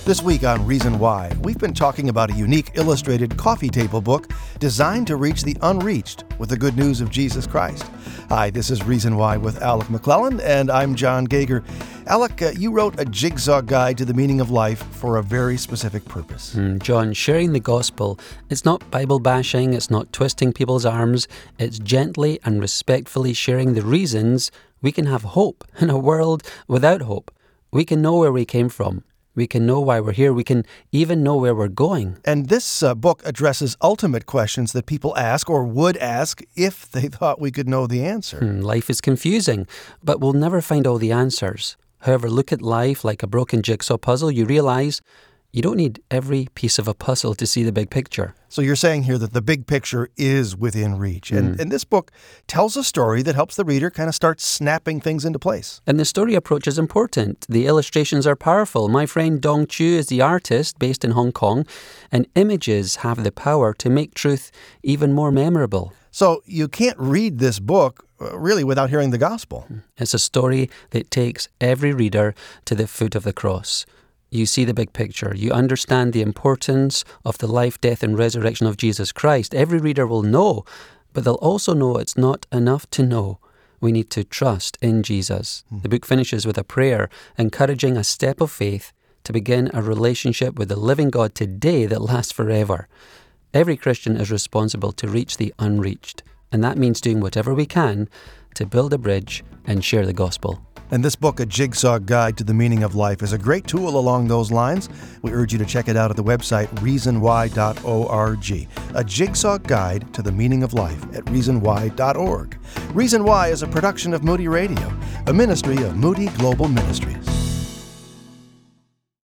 This week on Reason Why, we've been talking about a unique illustrated coffee table book designed to reach the unreached with the good news of Jesus Christ. Hi, this is Reason Why with Alec McClellan, and I'm John Gager. Alec, you wrote a jigsaw guide to the meaning of life for a very specific purpose. John, sharing the gospel, it's not Bible bashing, it's not twisting people's arms, it's gently and respectfully sharing the reasons we can have hope in a world without hope. We can know where we came from. We can know why we're here. We can even know where we're going. And this book addresses ultimate questions that people ask or would ask if they thought we could know the answer. Life is confusing, but we'll never find all the answers. However, look at life like a broken jigsaw puzzle. You realize you don't need every piece of a puzzle to see the big picture. So you're saying here that the big picture is within reach. And this book tells a story that helps the reader kind of start snapping things into place. And the story approach is important. The illustrations are powerful. My friend Dong Chu is the artist based in Hong Kong, and images have the power to make truth even more memorable. So you can't read this book really without hearing the gospel. It's a story that takes every reader to the foot of the cross. You see the big picture. You understand the importance of the life, death, and resurrection of Jesus Christ. Every reader will know, but they'll also know it's not enough to know. We need to trust in Jesus. The book finishes with a prayer, encouraging a step of faith to begin a relationship with the living God today that lasts forever. Every Christian is responsible to reach the unreached, and that means doing whatever we can to build a bridge and share the gospel. And this book, A Jigsaw Guide to the Meaning of Life, is a great tool along those lines. We urge you to check it out at the website reasonwhy.org. A Jigsaw Guide to the Meaning of Life at reasonwhy.org. Reason Why is a production of Moody Radio, a ministry of Moody Global Ministries.